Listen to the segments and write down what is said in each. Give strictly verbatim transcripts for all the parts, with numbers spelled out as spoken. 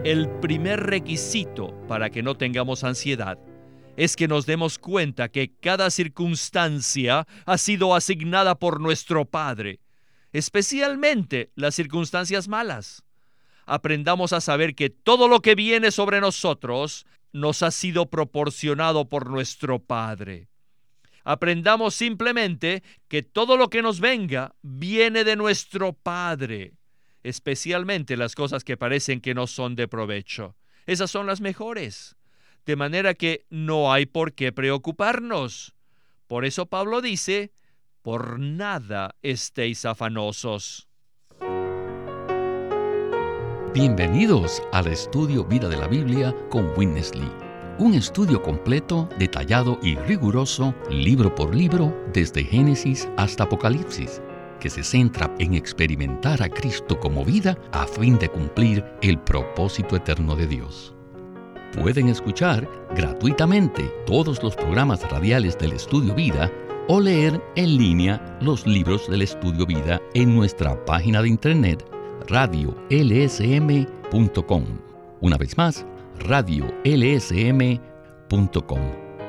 El primer requisito para que no tengamos ansiedad es que nos demos cuenta que cada circunstancia ha sido asignada por nuestro Padre, especialmente las circunstancias malas. Aprendamos a saber que todo lo que viene sobre nosotros nos ha sido proporcionado por nuestro Padre. Aprendamos simplemente que todo lo que nos venga viene de nuestro Padre, especialmente las cosas que parecen que no son de provecho. Esas son las mejores, de manera que no hay por qué preocuparnos. Por eso Pablo dice, por nada estéis afanosos. Bienvenidos al estudio Vida de la Biblia con Witness Lee. Un estudio completo, detallado y riguroso, libro por libro, desde Génesis hasta Apocalipsis, que se centra en experimentar a Cristo como vida a fin de cumplir el propósito eterno de Dios. Pueden escuchar gratuitamente todos los programas radiales del Estudio Vida o leer en línea los libros del Estudio Vida en nuestra página de internet radio l s m punto com. Una vez más, radio l s m punto com.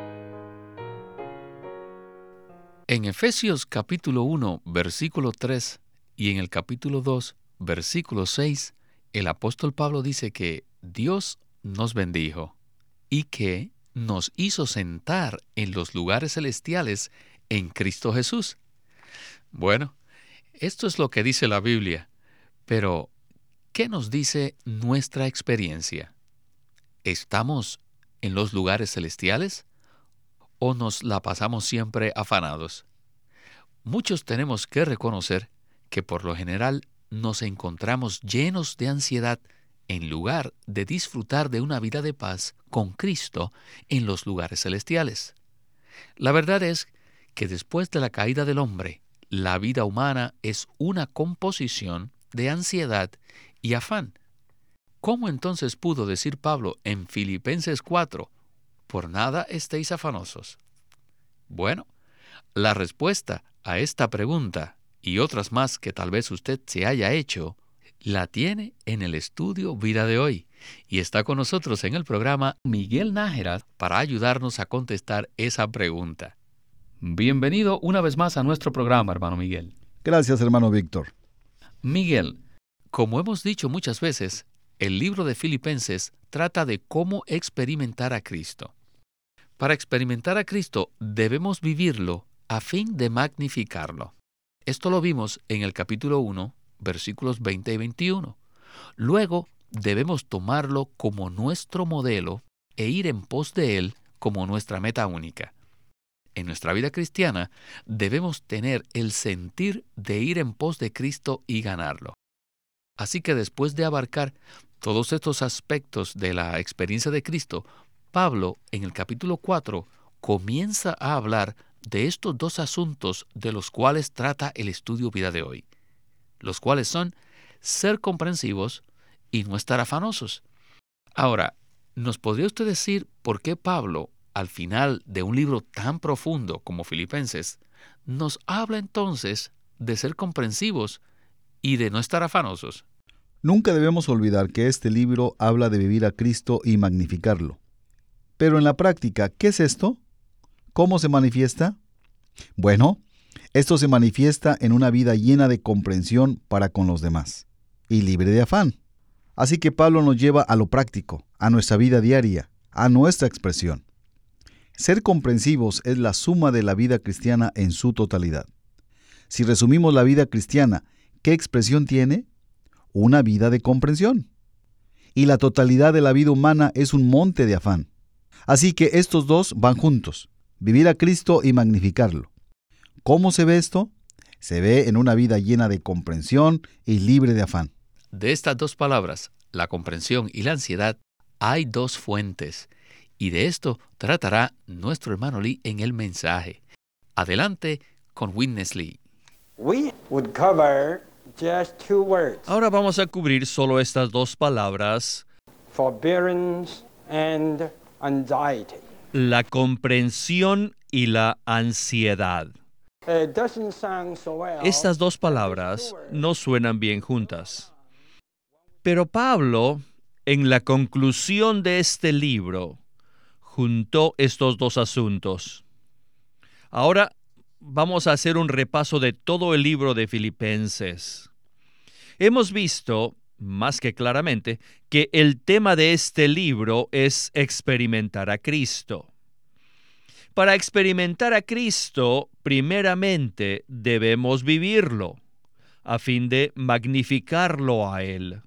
En Efesios capítulo uno, versículo tres y en el capítulo dos, versículo seis, el apóstol Pablo dice que Dios nos bendijo y que nos hizo sentar en los lugares celestiales en Cristo Jesús. Bueno, esto es lo que dice la Biblia, pero ¿qué nos dice nuestra experiencia? ¿Estamos en los lugares celestiales o nos la pasamos siempre afanados? Muchos tenemos que reconocer que por lo general nos encontramos llenos de ansiedad en lugar de disfrutar de una vida de paz con Cristo en los lugares celestiales. La verdad es que después de la caída del hombre, la vida humana es una composición de ansiedad y afán. ¿Cómo entonces pudo decir Pablo en Filipenses cuatro, por nada estéis afanosos? Bueno, la respuesta a esta pregunta y otras más que tal vez usted se haya hecho, la tiene en el estudio Vida de hoy. Y está con nosotros en el programa Miguel Nájera para ayudarnos a contestar esa pregunta. Bienvenido una vez más a nuestro programa, hermano Miguel. Gracias, hermano Víctor. Miguel, como hemos dicho muchas veces, el libro de Filipenses trata de cómo experimentar a Cristo. Para experimentar a Cristo debemos vivirlo a fin de magnificarlo. Esto lo vimos en el capítulo uno, versículos veinte y veintiuno. Luego debemos tomarlo como nuestro modelo e ir en pos de Él como nuestra meta única. En nuestra vida cristiana debemos tener el sentir de ir en pos de Cristo y ganarlo. Así que después de abarcar todos estos aspectos de la experiencia de Cristo, Pablo en el capítulo cuatro comienza a hablar de estos dos asuntos de los cuales trata el estudio Vida de hoy, los cuales son ser comprensivos y no estar afanosos. Ahora, ¿nos podría usted decir por qué Pablo, al final de un libro tan profundo como Filipenses, nos habla entonces de ser comprensivos y de no estar afanosos? Nunca debemos olvidar que este libro habla de vivir a Cristo y magnificarlo. Pero en la práctica, ¿qué es esto? ¿Cómo se manifiesta? Bueno, esto se manifiesta en una vida llena de comprensión para con los demás y libre de afán. Así que Pablo nos lleva a lo práctico, a nuestra vida diaria, a nuestra expresión. Ser comprensivos es la suma de la vida cristiana en su totalidad. Si resumimos la vida cristiana, ¿qué expresión tiene? Una vida de comprensión. Y la totalidad de la vida humana es un monte de afán. Así que estos dos van juntos, vivir a Cristo y magnificarlo. ¿Cómo se ve esto? Se ve en una vida llena de comprensión y libre de afán. De estas dos palabras, la comprensión y la ansiedad, hay dos fuentes. Y de esto tratará nuestro hermano Lee en el mensaje. Adelante con Witness Lee. We would cover just two words. Ahora vamos a cubrir solo estas dos palabras: Forbearance and anxiety. la comprensión y la ansiedad. It doesn't sound so well. Estas dos palabras no suenan bien juntas. Pero Pablo, en la conclusión de este libro, juntó estos dos asuntos. Ahora vamos a hacer un repaso de todo el libro de Filipenses. Hemos visto, más que claramente, que el tema de este libro es experimentar a Cristo. Para experimentar a Cristo, primeramente debemos vivirlo, a fin de magnificarlo a Él.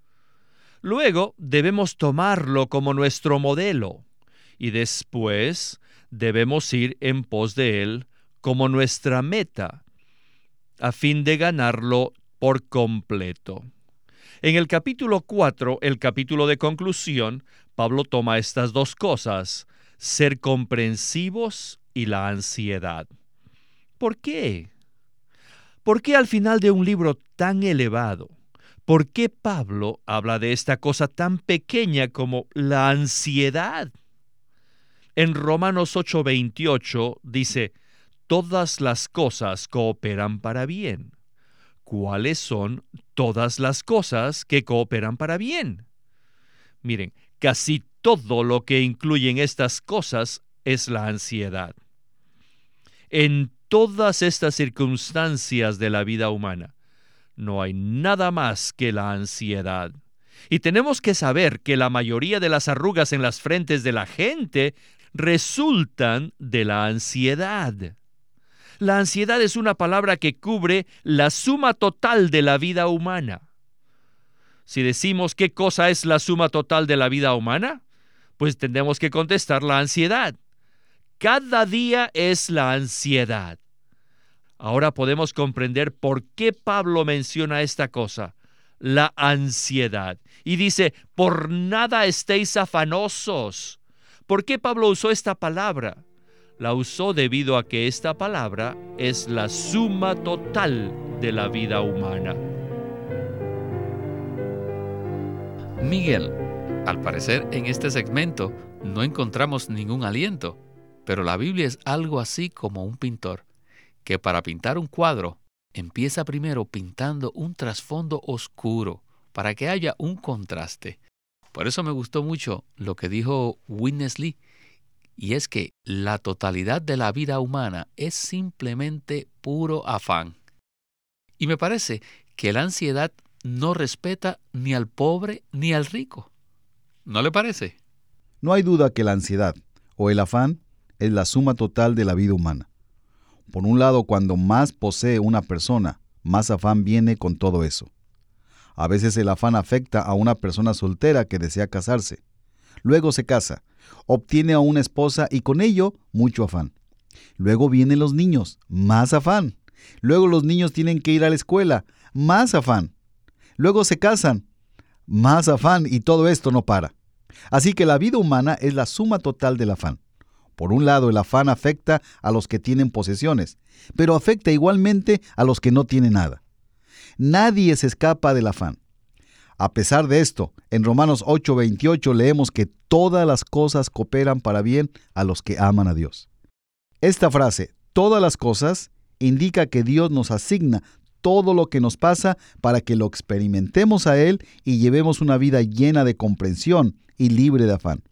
Luego debemos tomarlo como nuestro modelo, y después debemos ir en pos de Él como nuestra meta, a fin de ganarlo por completo. En el capítulo cuatro, el capítulo de conclusión, Pablo toma estas dos cosas, ser comprensivos y la ansiedad. ¿Por qué? ¿Por qué al final de un libro tan elevado? ¿Por qué Pablo habla de esta cosa tan pequeña como la ansiedad? En Romanos ocho veintiocho dice, todas las cosas cooperan para bien. ¿Cuáles son todas las cosas que cooperan para bien? Miren, casi todo lo que incluyen estas cosas es la ansiedad. En todas estas circunstancias de la vida humana, no hay nada más que la ansiedad. Y tenemos que saber que la mayoría de las arrugas en las frentes de la gente resultan de la ansiedad. La ansiedad es una palabra que cubre la suma total de la vida humana. Si decimos qué cosa es la suma total de la vida humana, pues tendremos que contestar la ansiedad. Cada día es la ansiedad. Ahora podemos comprender por qué Pablo menciona esta cosa, la ansiedad. Y dice, por nada estéis afanosos. ¿Por qué Pablo usó esta palabra? La usó debido a que esta palabra es la suma total de la vida humana. Miguel, al parecer en este segmento no encontramos ningún aliento, pero la Biblia es algo así como un pintor, que para pintar un cuadro empieza primero pintando un trasfondo oscuro para que haya un contraste. Por eso me gustó mucho lo que dijo Witness Lee, y es que la totalidad de la vida humana es simplemente puro afán. Y me parece que la ansiedad no respeta ni al pobre ni al rico. ¿No le parece? No hay duda que la ansiedad o el afán es la suma total de la vida humana. Por un lado, cuando más posee una persona, más afán viene con todo eso. A veces el afán afecta a una persona soltera que desea casarse. Luego se casa, obtiene a una esposa y con ello mucho afán. Luego vienen los niños, más afán. Luego los niños tienen que ir a la escuela, más afán. Luego se casan, más afán, y todo esto no para. Así que la vida humana es la suma total del afán. Por un lado, el afán afecta a los que tienen posesiones, pero afecta igualmente a los que no tienen nada. Nadie se escapa del afán. A pesar de esto, en Romanos ocho veintiocho leemos que todas las cosas cooperan para bien a los que aman a Dios. Esta frase, todas las cosas, indica que Dios nos asigna todo lo que nos pasa para que lo experimentemos a Él y llevemos una vida llena de comprensión y libre de afán.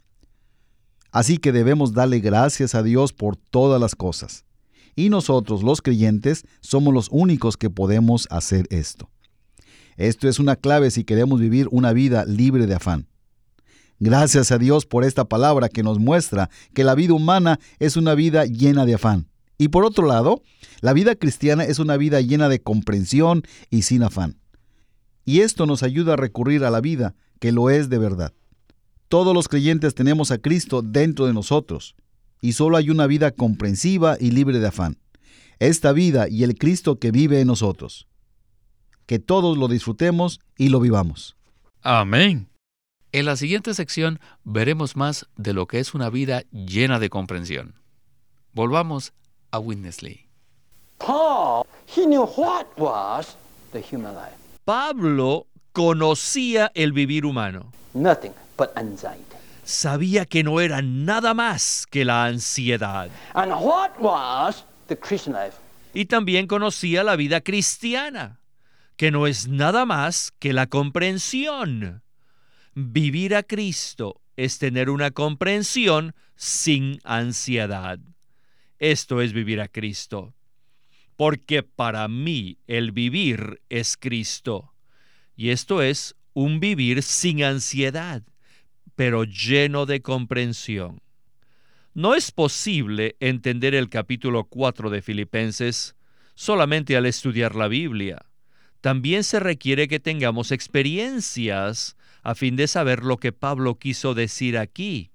Así que debemos darle gracias a Dios por todas las cosas. Y nosotros, los creyentes, somos los únicos que podemos hacer esto. Esto es una clave si queremos vivir una vida libre de afán. Gracias a Dios por esta palabra que nos muestra que la vida humana es una vida llena de afán. Y por otro lado, la vida cristiana es una vida llena de comprensión y sin afán. Y esto nos ayuda a recurrir a la vida que lo es de verdad. Todos los creyentes tenemos a Cristo dentro de nosotros, y solo hay una vida comprensiva y libre de afán. Esta vida y el Cristo que vive en nosotros. Que todos lo disfrutemos y lo vivamos. Amén. En la siguiente sección veremos más de lo que es una vida llena de comprensión. Volvamos a Witness Lee. Paul, he knew what was the human life. Pablo conocía el vivir humano. Nothing but anxiety. Sabía que no era nada más que la ansiedad. And what was the Christian life? Y también conocía la vida cristiana, que no es nada más que la comprensión. Vivir a Cristo es tener una comprensión sin ansiedad. Esto es vivir a Cristo. Porque para mí el vivir es Cristo. Y esto es un vivir sin ansiedad, pero lleno de comprensión. No es posible entender el capítulo cuatro de Filipenses solamente al estudiar la Biblia. También se requiere que tengamos experiencias a fin de saber lo que Pablo quiso decir aquí.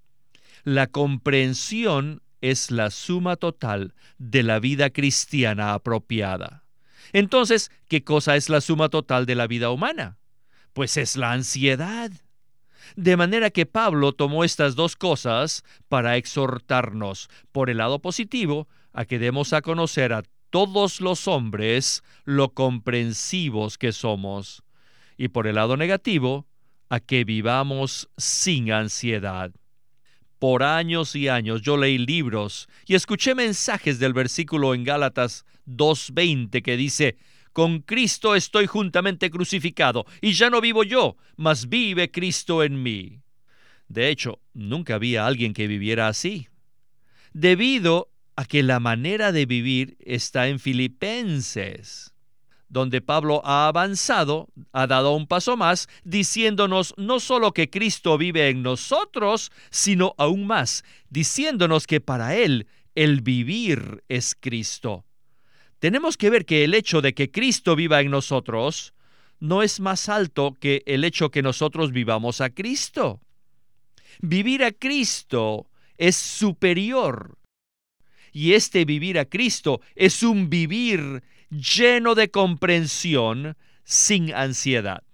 La comprensión es la suma total de la vida cristiana apropiada. Entonces, ¿qué cosa es la suma total de la vida humana? Pues es la ansiedad. De manera que Pablo tomó estas dos cosas para exhortarnos, por el lado positivo, a que demos a conocer a todos los hombres lo comprensivos que somos, y por el lado negativo, a que vivamos sin ansiedad. Por años y años yo leí libros y escuché mensajes del versículo en Gálatas dos veinte que dice: con Cristo estoy juntamente crucificado, y ya no vivo yo, mas vive Cristo en mí. De hecho, nunca había alguien que viviera así, debido a que la manera de vivir está en Filipenses, donde Pablo ha avanzado, ha dado un paso más, diciéndonos no solo que Cristo vive en nosotros, sino aún más, diciéndonos que para Él el vivir es Cristo. Tenemos que ver que el hecho de que Cristo viva en nosotros no es más alto que el hecho que nosotros vivamos a Cristo. Vivir a Cristo es superior. Y este vivir a Cristo es un vivir lleno de comprensión, sin ansiedad.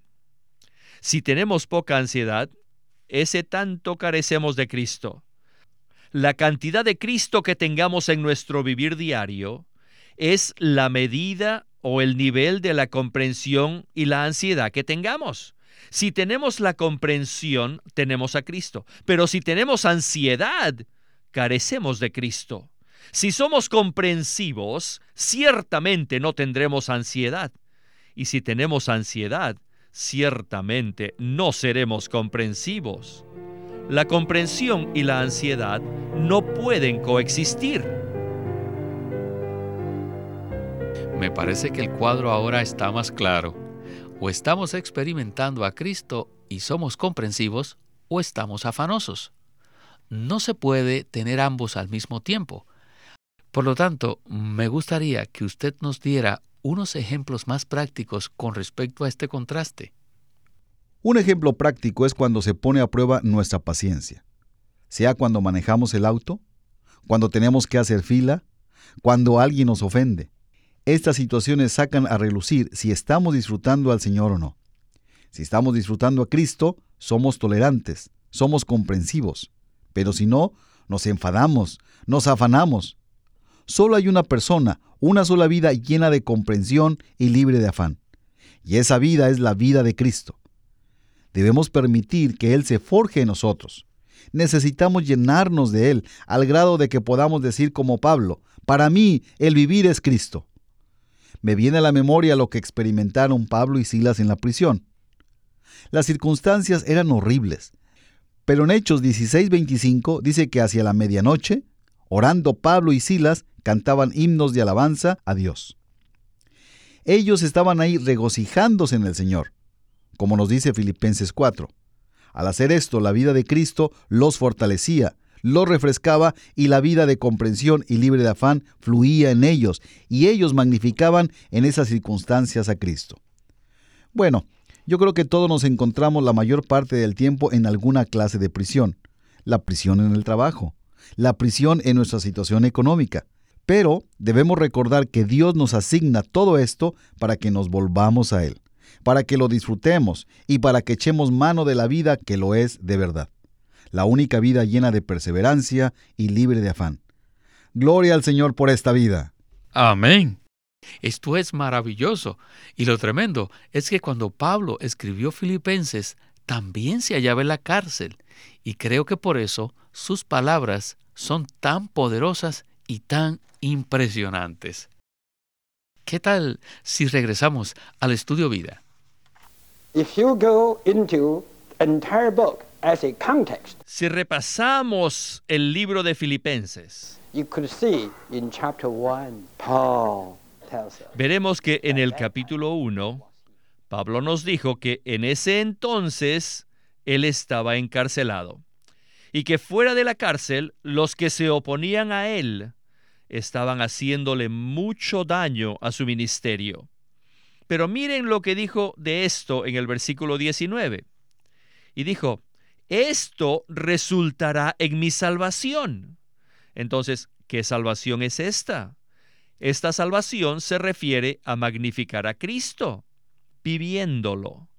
Si tenemos poca ansiedad, ese tanto carecemos de Cristo. La cantidad de Cristo que tengamos en nuestro vivir diario es la medida o el nivel de la comprensión y la ansiedad que tengamos. Si tenemos la comprensión, tenemos a Cristo. Pero si tenemos ansiedad, carecemos de Cristo. Si somos comprensivos, ciertamente no tendremos ansiedad. Y si tenemos ansiedad, ciertamente no seremos comprensivos. La comprensión y la ansiedad no pueden coexistir. Me parece que el cuadro ahora está más claro. O estamos experimentando a Cristo y somos comprensivos, o estamos afanosos. No se puede tener ambos al mismo tiempo. Por lo tanto, me gustaría que usted nos diera unos ejemplos más prácticos con respecto a este contraste. Un ejemplo práctico es cuando se pone a prueba nuestra paciencia, sea cuando manejamos el auto, cuando tenemos que hacer fila, cuando alguien nos ofende. Estas situaciones sacan a relucir si estamos disfrutando al Señor o no. Si estamos disfrutando a Cristo, somos tolerantes, somos comprensivos, pero si no, nos enfadamos, nos afanamos. Solo hay una persona, una sola vida llena de comprensión y libre de afán. Y esa vida es la vida de Cristo. Debemos permitir que Él se forje en nosotros. Necesitamos llenarnos de Él, al grado de que podamos decir como Pablo: para mí el vivir es Cristo. Me viene a la memoria lo que experimentaron Pablo y Silas en la prisión. Las circunstancias eran horribles, pero en Hechos dieciséis veinticinco dice que hacia la medianoche, orando Pablo y Silas, cantaban himnos de alabanza a Dios. Ellos estaban ahí regocijándose en el Señor, como nos dice Filipenses cuatro. Al hacer esto, la vida de Cristo los fortalecía, los refrescaba y la vida de comprensión y libre de afán fluía en ellos, y ellos magnificaban en esas circunstancias a Cristo. Bueno, yo creo que todos nos encontramos la mayor parte del tiempo en alguna clase de prisión. La prisión en el trabajo, la prisión en nuestra situación económica. Pero debemos recordar que Dios nos asigna todo esto para que nos volvamos a Él, para que lo disfrutemos y para que echemos mano de la vida que lo es de verdad. La única vida llena de perseverancia y libre de afán. Gloria al Señor por esta vida. Amén. Esto es maravilloso. Y lo tremendo es que cuando Pablo escribió Filipenses, también se hallaba en la cárcel. Y creo que por eso sus palabras son tan poderosas y tan impresionantes. ¿Qué tal si regresamos al estudio vida? If you go into entire book as a context, Si repasamos el libro de Filipenses, you could see in chapter one, Paul tells us, veremos que en el capítulo uno, Pablo nos dijo que en ese entonces él estaba encarcelado y que fuera de la cárcel los que se oponían a él estaban haciéndole mucho daño a su ministerio. Pero miren lo que dijo de esto en el versículo diecinueve. Y dijo, esto resultará en mi salvación. Entonces, ¿qué salvación es esta? Esta salvación se refiere a magnificar a Cristo, viviéndolo.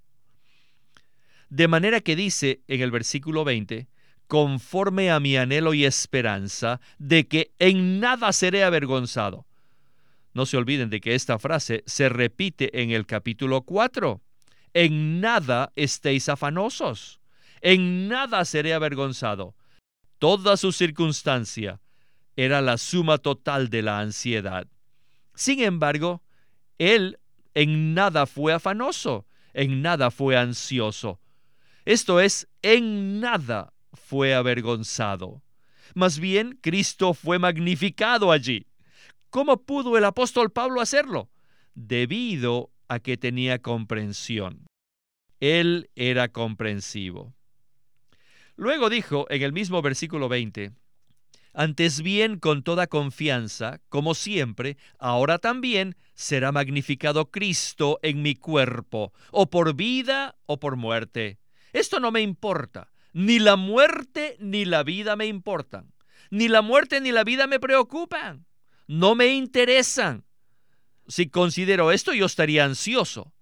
De manera que dice en el versículo veinte, conforme a mi anhelo y esperanza de que en nada seré avergonzado. No se olviden de que esta frase se repite en el capítulo cuatro. En nada estéis afanosos, en nada seré avergonzado. Toda su circunstancia era la suma total de la ansiedad. Sin embargo, él en nada fue afanoso, en nada fue ansioso. Esto es, en nada fue avergonzado. Más bien, Cristo fue magnificado allí. ¿Cómo pudo el apóstol Pablo hacerlo? Debido a que tenía comprensión. Él era comprensivo. Luego dijo en el mismo versículo veinte, antes bien con toda confianza, como siempre, ahora también será magnificado Cristo en mi cuerpo, o por vida o por muerte. Esto no me importa. Ni la muerte ni la vida me importan. Ni la muerte ni la vida me preocupan. No me interesan. Si considero esto, yo estaría ansioso.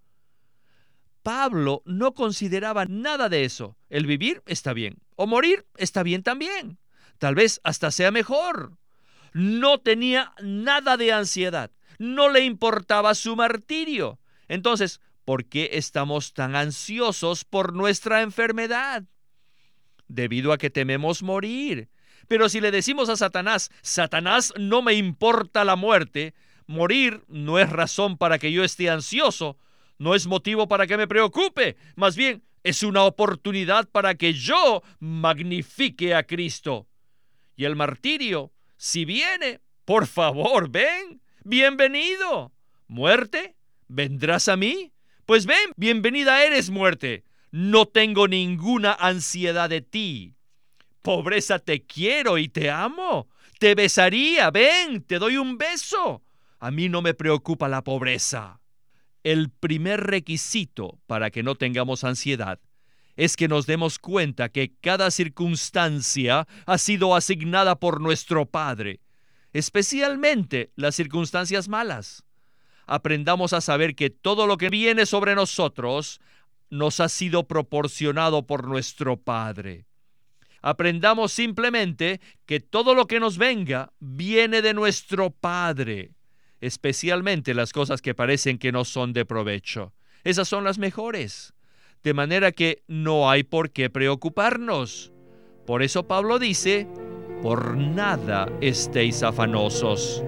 Pablo no consideraba nada de eso. El vivir está bien, o morir está bien también. Tal vez hasta sea mejor. No tenía nada de ansiedad. No le importaba su martirio. Entonces, ¿por qué estamos tan ansiosos por nuestra enfermedad? Debido a que tememos morir. Pero si le decimos a Satanás, Satanás, no me importa la muerte, morir no es razón para que yo esté ansioso, no es motivo para que me preocupe, más bien es una oportunidad para que yo magnifique a Cristo. Y el martirio, si viene, por favor, ven, bienvenido. ¿Muerte? ¿Vendrás a mí? Pues ven, bienvenida eres, muerte. No tengo ninguna ansiedad de ti. Pobreza, te quiero y te amo. Te besaría, ven, te doy un beso. A mí no me preocupa la pobreza. El primer requisito para que no tengamos ansiedad es que nos demos cuenta que cada circunstancia ha sido asignada por nuestro Padre, especialmente las circunstancias malas. Aprendamos a saber que todo lo que viene sobre nosotros nos ha sido proporcionado por nuestro Padre. Aprendamos simplemente que todo lo que nos venga viene de nuestro Padre, especialmente las cosas que parecen que no son de provecho. Esas son las mejores, de manera que no hay por qué preocuparnos. Por eso Pablo dice, por nada estéis afanosos.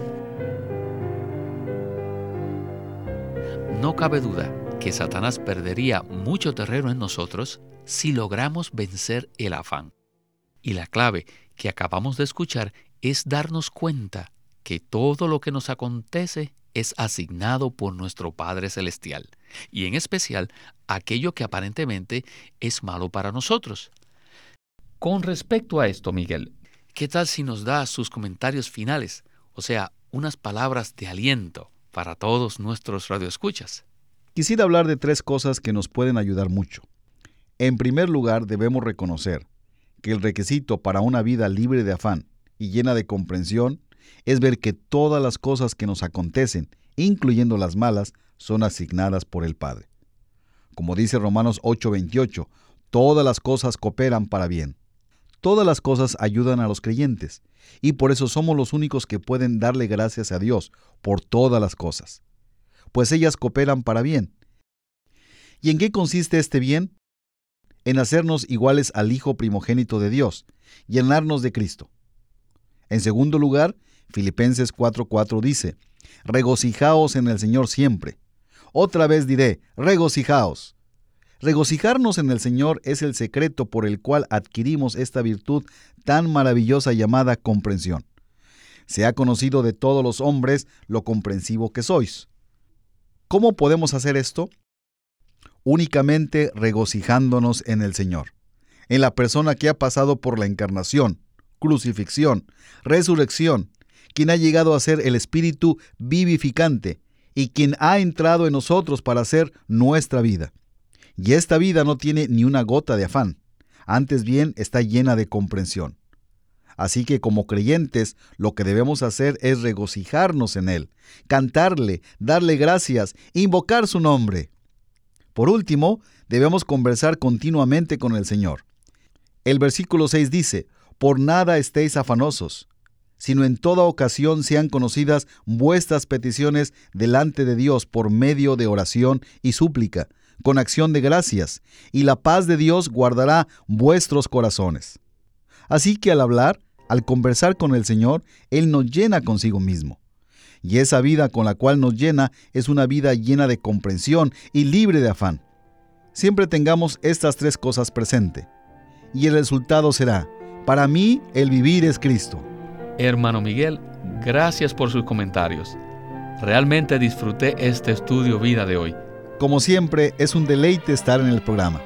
No cabe duda que Satanás perdería mucho terreno en nosotros si logramos vencer el afán. Y la clave que acabamos de escuchar es darnos cuenta que todo lo que nos acontece es asignado por nuestro Padre Celestial, y en especial aquello que aparentemente es malo para nosotros. Con respecto a esto, Miguel, ¿qué tal si nos da sus comentarios finales? O sea, unas palabras de aliento para todos nuestros radioescuchas. Quisiera hablar de tres cosas que nos pueden ayudar mucho. En primer lugar, debemos reconocer que el requisito para una vida libre de afán y llena de comprensión es ver que todas las cosas que nos acontecen, incluyendo las malas, son asignadas por el Padre. Como dice Romanos ocho veintiocho, todas las cosas cooperan para bien. Todas las cosas ayudan a los creyentes, y por eso somos los únicos que pueden darle gracias a Dios por todas las cosas, pues ellas cooperan para bien. ¿Y en qué consiste este bien? En hacernos iguales al Hijo primogénito de Dios, llenarnos de Cristo. En segundo lugar, Filipenses cuatro cuatro dice, regocijaos en el Señor siempre. Otra vez diré, regocijaos. Regocijarnos en el Señor es el secreto por el cual adquirimos esta virtud tan maravillosa llamada comprensión. Se ha conocido de todos los hombres lo comprensivo que sois. ¿Cómo podemos hacer esto? Únicamente regocijándonos en el Señor, en la persona que ha pasado por la encarnación, crucifixión, resurrección, quien ha llegado a ser el Espíritu vivificante y quien ha entrado en nosotros para ser nuestra vida. Y esta vida no tiene ni una gota de afán, antes bien está llena de comprensión. Así que como creyentes, lo que debemos hacer es regocijarnos en Él, cantarle, darle gracias, invocar su nombre. Por último, debemos conversar continuamente con el Señor. El versículo seis dice, «Por nada estéis afanosos, sino en toda ocasión sean conocidas vuestras peticiones delante de Dios por medio de oración y súplica, con acción de gracias, y la paz de Dios guardará vuestros corazones». Así que al hablar, al conversar con el Señor, Él nos llena consigo mismo. Y esa vida con la cual nos llena es una vida llena de comprensión y libre de afán. Siempre tengamos estas tres cosas presentes. Y el resultado será, para mí el vivir es Cristo. Hermano Miguel, gracias por sus comentarios. Realmente disfruté este estudio vida de hoy. Como siempre, es un deleite estar en el programa.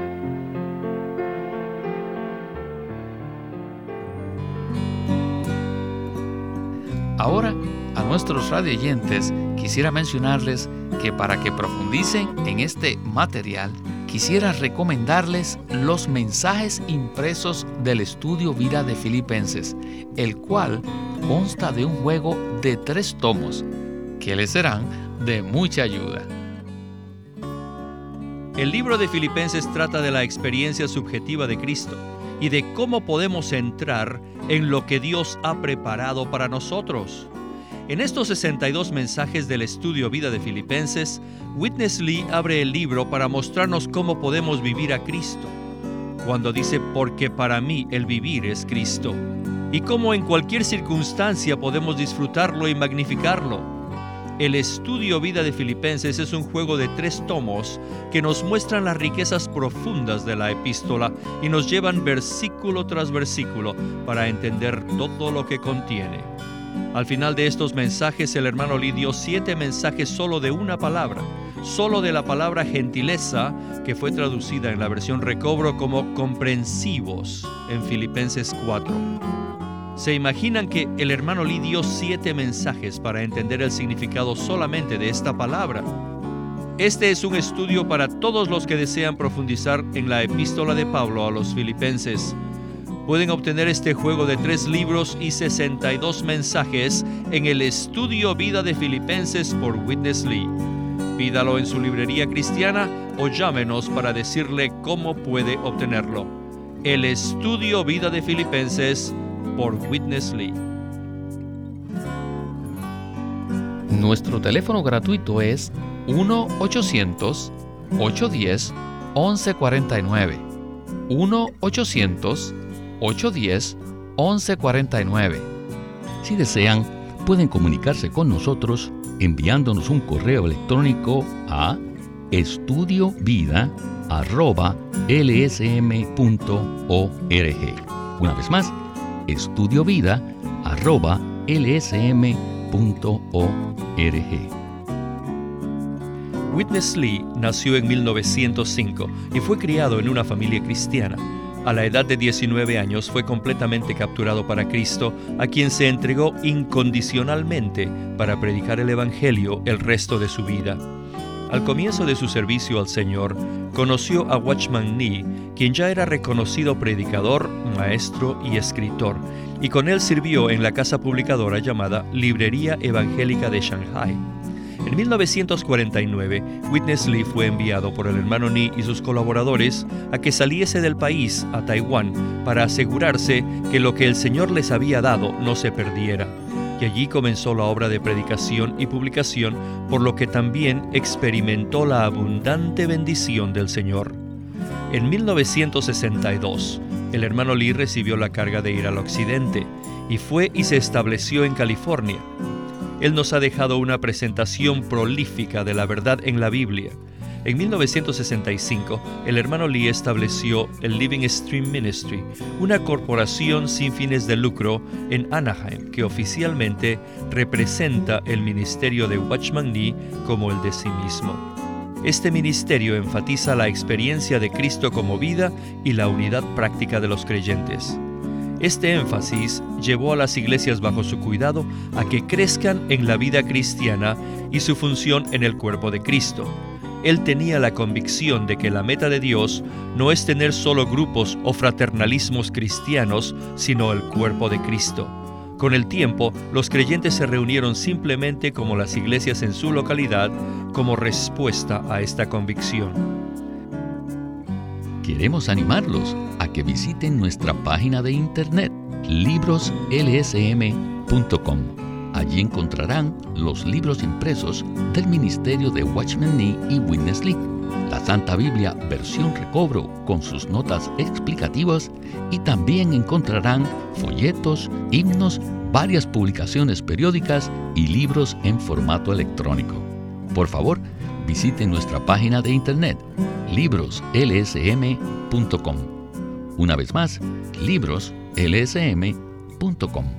Ahora, a nuestros radioyentes, quisiera mencionarles que para que profundicen en este material, quisiera recomendarles los mensajes impresos del estudio Vida de Filipenses, el cual consta de un juego de tres tomos, que les serán de mucha ayuda. El libro de Filipenses trata de la experiencia subjetiva de Cristo y de cómo podemos entrar en lo que Dios ha preparado para nosotros. En estos sesenta y dos mensajes del estudio Vida de Filipenses, Witness Lee abre el libro para mostrarnos cómo podemos vivir a Cristo, cuando dice «porque para mí el vivir es Cristo», y cómo en cualquier circunstancia podemos disfrutarlo y magnificarlo. El estudio Vida de Filipenses es un juego de tres tomos que nos muestran las riquezas profundas de la epístola y nos llevan versículo tras versículo para entender todo lo que contiene. Al final de estos mensajes, el hermano Lee dio siete mensajes solo de una palabra, solo de la palabra gentileza, que fue traducida en la versión Recobro como comprensivos en Filipenses cuatro. ¿Se imaginan que el hermano Lee dio siete mensajes para entender el significado solamente de esta palabra? Este es un estudio para todos los que desean profundizar en la epístola de Pablo a los Filipenses. Pueden obtener este juego de tres libros y sesenta y dos mensajes en el estudio Vida de Filipenses por Witness Lee. Pídalo en su librería cristiana o llámenos para decirle cómo puede obtenerlo. El estudio Vida de Filipenses por Witness Lee. Nuestro teléfono gratuito es uno ochocientos, ochocientos diez, once cuarenta y nueve. uno ochocientos, ochocientos diez, once cuarenta y nueve. Si desean, pueden comunicarse con nosotros enviándonos un correo electrónico a estudiovida arroba l s m punto org. Una vez más, estudiovida arroba l s m punto org. Witness Lee nació en mil novecientos cinco y fue criado en una familia cristiana. A la edad de diecinueve años fue completamente capturado para Cristo, a quien se entregó incondicionalmente para predicar el Evangelio el resto de su vida. Al comienzo de su servicio al Señor, conoció a Watchman Nee, quien ya era reconocido predicador, maestro y escritor, y con él sirvió en la casa publicadora llamada Librería Evangélica de Shanghai. En mil novecientos cuarenta y nueve, Witness Lee fue enviado por el hermano Nee y sus colaboradores a que saliese del país a Taiwán para asegurarse que lo que el Señor les había dado no se perdiera. Y allí comenzó la obra de predicación y publicación, por lo que también experimentó la abundante bendición del Señor. En mil novecientos sesenta y dos, el hermano Lee recibió la carga de ir al occidente y fue y se estableció en California. Él nos ha dejado una presentación prolífica de la verdad en la Biblia. En mil novecientos sesenta y cinco, el hermano Lee estableció el Living Stream Ministry, una corporación sin fines de lucro en Anaheim que oficialmente representa el ministerio de Watchman Nee como el de sí mismo. Este ministerio enfatiza la experiencia de Cristo como vida y la unidad práctica de los creyentes. Este énfasis llevó a las iglesias bajo su cuidado a que crezcan en la vida cristiana y su función en el cuerpo de Cristo. Él tenía la convicción de que la meta de Dios no es tener solo grupos o fraternalismos cristianos, sino el cuerpo de Cristo. Con el tiempo, los creyentes se reunieron simplemente como las iglesias en su localidad, como respuesta a esta convicción. Queremos animarlos a que visiten nuestra página de internet, libros l s m punto com. Allí encontrarán los libros impresos del ministerio de Watchman Nee y Witness Lee, la Santa Biblia versión recobro con sus notas explicativas, y también encontrarán folletos, himnos, varias publicaciones periódicas y libros en formato electrónico. Por favor, visiten nuestra página de internet, libros l s m punto com. Una vez más, libros l s m punto com.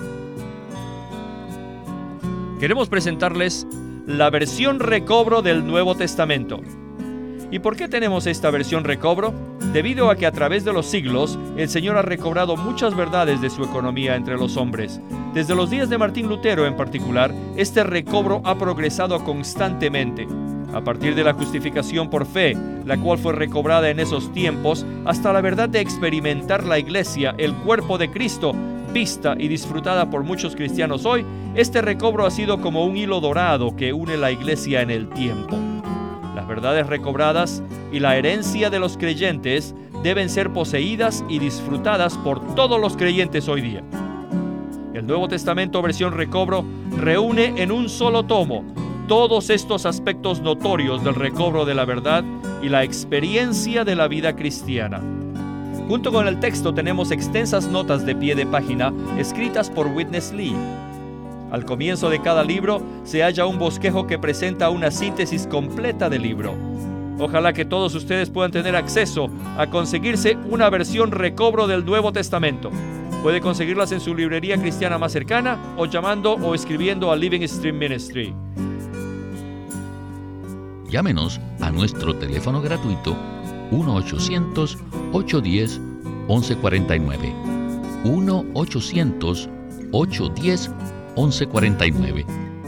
Queremos presentarles la versión recobro del Nuevo Testamento. ¿Y por qué tenemos esta versión recobro? Debido a que a través de los siglos, el Señor ha recobrado muchas verdades de su economía entre los hombres. Desde los días de Martín Lutero en particular, este recobro ha progresado constantemente. A partir de la justificación por fe, la cual fue recobrada en esos tiempos, hasta la verdad de experimentar la Iglesia, el cuerpo de Cristo, vista y disfrutada por muchos cristianos hoy, este recobro ha sido como un hilo dorado que une la Iglesia en el tiempo. Las verdades recobradas y la herencia de los creyentes deben ser poseídas y disfrutadas por todos los creyentes hoy día. El Nuevo Testamento versión recobro reúne en un solo tomo todos estos aspectos notorios del recobro de la verdad y la experiencia de la vida cristiana. Junto con el texto tenemos extensas notas de pie de página escritas por Witness Lee. Al comienzo de cada libro se halla un bosquejo que presenta una síntesis completa del libro. Ojalá que todos ustedes puedan tener acceso a conseguirse una versión recobro del Nuevo Testamento. Puede conseguirlas en su librería cristiana más cercana o llamando o escribiendo a Living Stream Ministry. Llámenos a nuestro teléfono gratuito uno ochocientos, ocho uno cero, once cuarenta y nueve. uno ochocientos, ocho uno cero, once cuarenta y nueve.